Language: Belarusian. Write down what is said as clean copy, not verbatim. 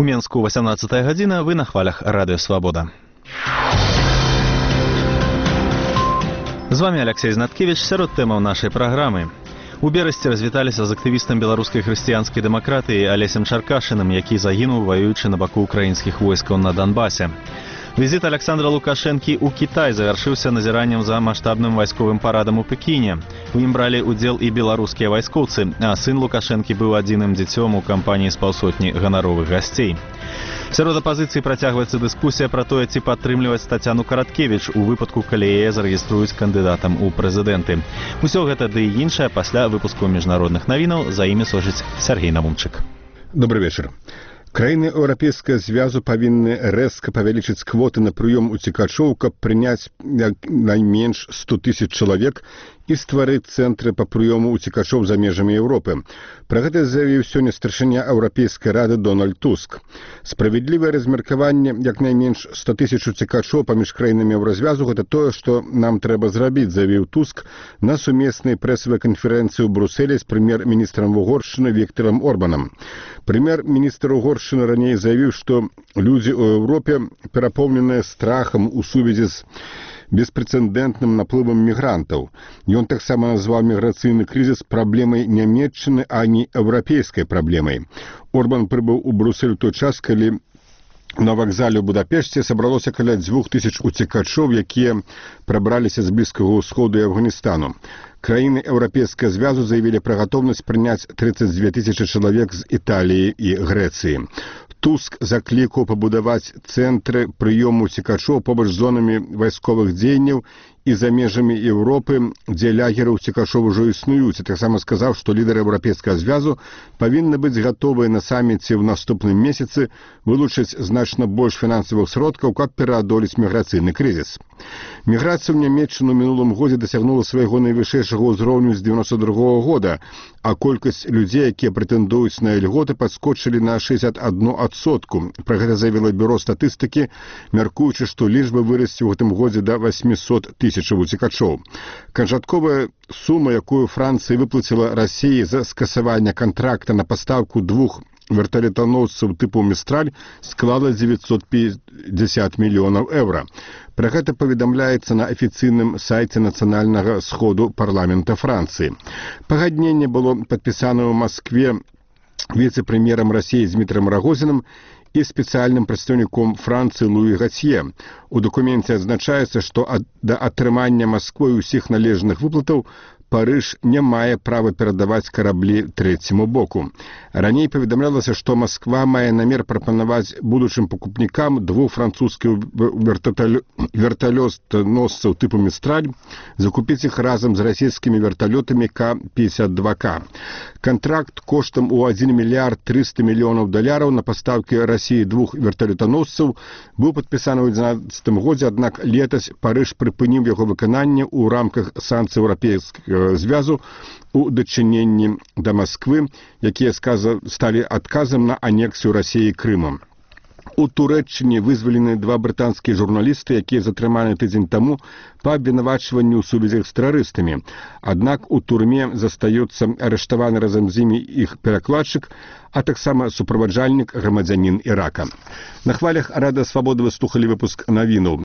Менску 18 гадзіна, вы на хвалях Радыё Свабода. З вами Алексей Знаткевич, сярод тэмаў нашай праграмы. У Берасці развіталіся з актывістам беларускай хрысціянскай дэмакратыі Алесем Чаркашыным, які загінуў, ваюючы на баку украінскіх войскаў на Донбасе. Візіт Александра Лукашэнкі ў Кітай завяршыўся назіраннем за маштабным вайсковым парадам у Пекіне. У ім бралі ўдзел і беларускія вайскоўцы, а сын Лукашэнкі быў адзіным дзіцём у кампаніі з паўсотні ганаровых гасцей. Сярод апазіцыі працягваецца дыскусія пра тое, ці падтрымліваць Тацяну Караткевіч у выпадку, калі яе зарэгіструюць кандыдатам у прэзідэнты. Усё гэта ды і іншае пасля выпуску міжнародных навінаў, за імі сочыць Сергей Навумчык. Добрый вечер. Краіны Еўрапейскага звязу павінны рэзка павялічыць квоты на прыём уцекачоў, каб прыняць найменш 100 000 чалавек і стварыць цэнтры па прыёму уцекачоў за межамі Еўропы. Пра гэта заявіў сёння старшыня Еўрапейскай рады Дональд Туск. Справядлівае размеркаванне як найменш 100 000 уцекачоў паміж краінамі Еўразвязу — гэта тое, што нам трэба зрабіць, заявіў Туск на сумеснай прэсавай канферэнцыі ў Брусэлі з прэм'ер-міністрам Угоршчыны Віктарам Орбанам. Прэм'ер-міністр Угоршчыны раней заявіў, што людзі ў Еўропе перапоўненыя страхам у сувязі з беспрэцэдэнтным наплывам мігрантаў. Ён таксама назваў міграцыйны крызіс праблемай Нямецчыны, а не еўрапейскай праблемай. Орбан прыбыў у Брусэль у той час, калі на вакзале ў Будапешце сабралося каля 2000 уцекачоў, якія прабраліся з Блізкага ўсходу і Афганістану. Краіны Еўрапейскага звязу заявілі пра гатоўнасць прыняць 32 000 чалавек з Італіі і Грэцыі. Туск заклікаў пабудаваць цэнтры прыёму уцекачоў побач з зонамі вайсковых дзеянняў і за межамі Еўропы, дзе лагеры уцекачоў ужо існуюць, і таксама сказаў, што лідары Еўрапейскага звязу павінны быць гатовыя на саміце ў наступным месяцы вылучыць значна больш фінансавых сродкаў, каб пераадолець міграцыйны крызіс. Міграцыя ў Нямецчыну ў мінулым годзе дасягнула свайго найвышэйшага ўзроўню з 92 года, а колькасць людзей, якія прэтэндуюць на ільготы, падскочылі на 61%. Пра гэта заявіла бюро статыстыкі, мяркуючы, што лічба вырасце ў гэтым годзе да 800 000 уцекачоў. Канчатковая сума, якую Францыя выплаціла Расіі за скасаванне кантракта на пастаўку 2 верталётаносцаў тыпу «Містраль», склала 950 мільёнаў еўра. Пра гэта паведамляецца на афіцыйным сайце нацыянальнага сходу парламента Францыі. Пагадненне было падпісана ў Маскве віцэ-прэм'ерам Расіі Дмітрам Рагозінам і спецыяльным прадстаўніком Францыі Луі Гацье. У дакуменце адзначаецца, што да атрымання Масквой усіх належных выплатаў Парыж не мае права перадаваць караблі трэцяму боку. Раней паведамлялася, што Масква мае намер прапанаваць будучым пакупнікам 2 французскіх верталётаносцаў тыпу «Містраль», закупіць іх разам з расійскімі верталётамі К-52К. Кантракт коштам у $1 мільярд 300 мільёнаў на пастаўкі Расіі 2 верталётаносцаў быў падпісаны ў 2011 годзе, аднак летась Парыж прыпыніў яго выкананне ў рамках санкцый Еўрапейскага звязу у дачыненні да Масквы, якія сталі адказам на анексію Расіі Крымам. У Турэччыне вызвалены 2 брытанскія журналісты, якія затрыманы тыдзень таму па абвінавачванню ў сувязях з тэрарыстамі. Аднак у турме застаецца арыштаваны разам з імі іх перакладчык, а таксама суправаджальнік, грамадзянін Ірака. На хвалях Радыё Свабода вы слухалі выпуск навінаў.